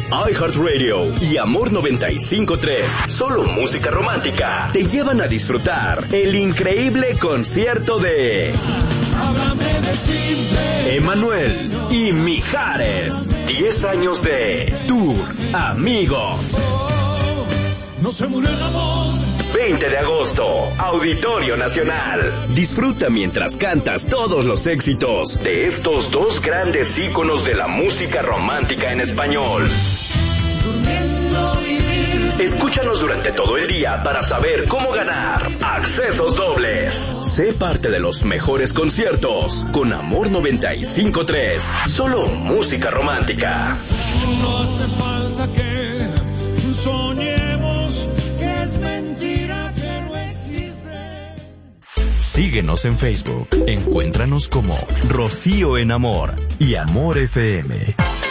iHeartRadio y Amor 95.3, solo música romántica, te llevan a disfrutar el increíble concierto de Emmanuel y Mijares. 10 años de Tour Amigos. No se murió el amor. 20 de agosto, Auditorio Nacional. Disfruta mientras cantas todos los éxitos de estos dos grandes íconos de la música romántica en español. Escúchanos durante todo el día para saber cómo ganar accesos dobles. Sé parte de los mejores conciertos con Amor 95.3, solo música romántica. No hace falta que soñemos que es mentira que no existe. Síguenos en Facebook. Encuéntranos como Rocío en Amor y Amor FM.